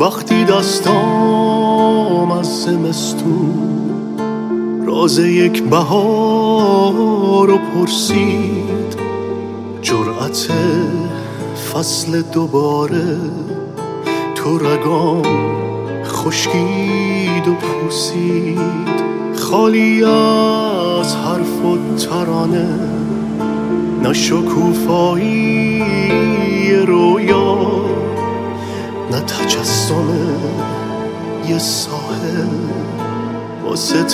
وقتی دستام از زمستون راز یک بهار رو پرسید، جرأت فصل دوباره تو رگام خشکید و پوسید. خالی از حرف و ترانه، نه شکوفایی رویا، نه تجسم یه ساحل واسه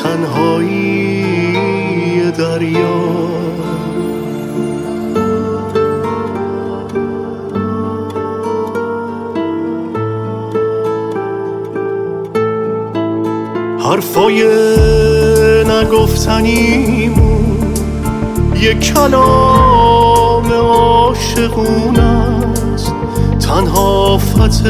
تنهایی دریا. حرفای نگفتنیمون یه کلام عاشقونه است، تنها فتح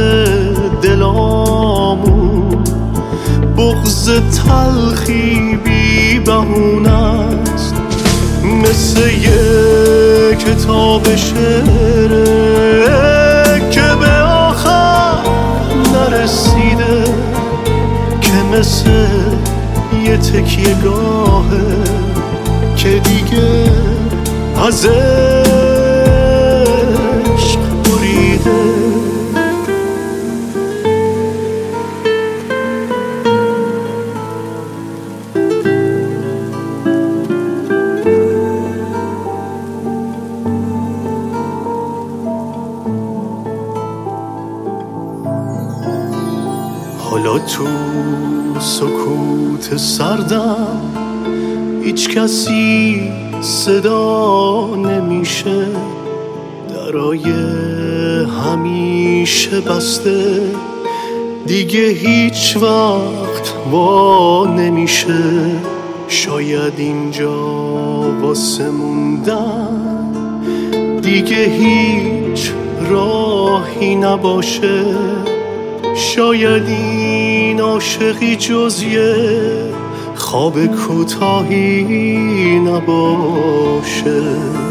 دلامون بغض تلخی بی بهونه است. مثل یه کتاب شعره که به آخر نرسیده، که مثل یه تکیه گاهه که دیگه از عشق بریده. حالا تو سکوت سردم هیچ کسی صدا نمیشه، درای همیشه بسته دیگه هیچ وقت وا نمیشه. شاید اینجا واسه موندن دیگه هیچ راهی نباشه، شاید این عاشقی جز یه خواب کوتاهی نباشه.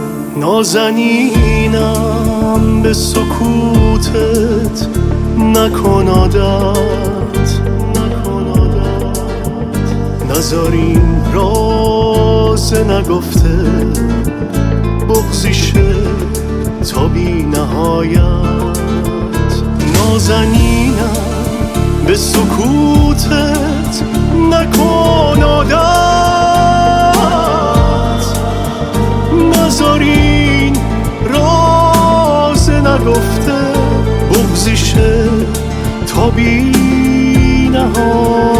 نازنینم به سکوتت نکن عادت، نذار این راز نگفته بغضیشه تا بی نهایت. نازنینم به سکوتت نکن عادت، نذار این راز نگفته بغضیشه تا بی نهایت.